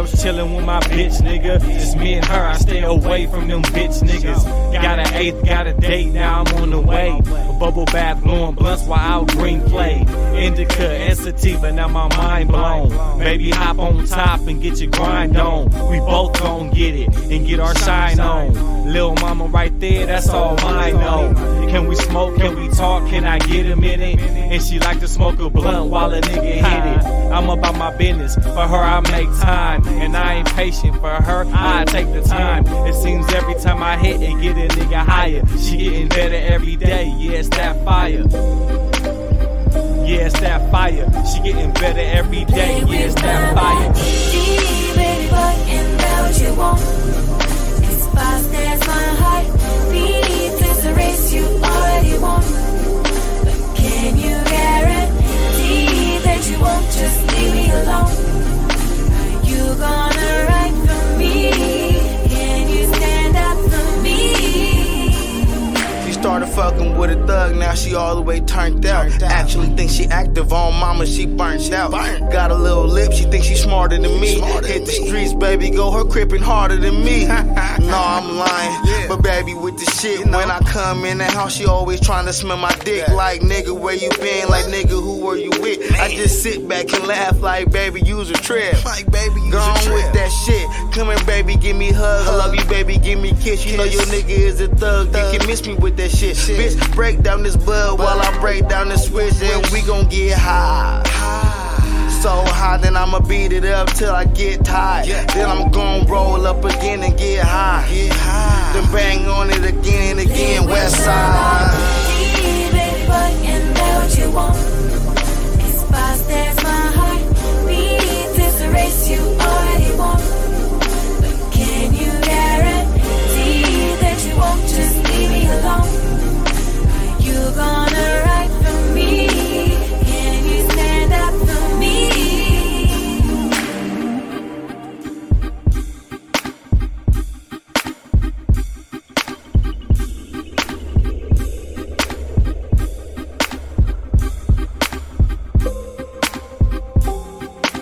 couch chillin' with my bitch, nigga. Just me and her, I stay away from them bitch niggas. Got an eighth, got a date, now I'm on the way. A bubble bath, blowing blunts while out green play. Indica and sativa, now my mind blown. Baby, hop on top and get your grind on. We both gon' get it and get our shine on. Lil' mama right there, that's all I know. Can we smoke, can we talk, can I get a minute? And she like to smoke a blunt while a nigga hit it. I'm about my business, for her I make time. And I ain't patient, for her I take the time. It seems every time I hit it, get a nigga higher. She getting better every day, yeah, it's that fire. Yeah, it's that fire. She getting better every day, yeah, it's that fire. Baby boy, and that what you want. As fast as my heart beats, it's a race you already won. But can you guarantee that you won't just leave me alone? Are you gonna ride for me? Can you stand up for me? Started fucking with a thug, now she all the way turned out. Actually think she active on mama, she burnt out. Got a little lip, she thinks she smarter than me. Hit the streets, baby, go her crippin' harder than me. No, I'm lying, but baby with the shit. When I come in the house, she always trying to smell my dick. Like, nigga, where you been? Like, nigga, who were you with? I just sit back and laugh like, baby, use a trip. Like, baby, use a trip. With that shit. Come here, baby, give me a hug. I love you, baby, give me a kiss. You know your nigga is a thug, you can miss me with that shit. Bitch, break down this bud while I break down the switch, and we gon' get high. So high, then I'ma beat it up till I get tired. Then I'm gon' roll up again and get high. Then bang on it again and again, west side. Baby boy, and that what you want.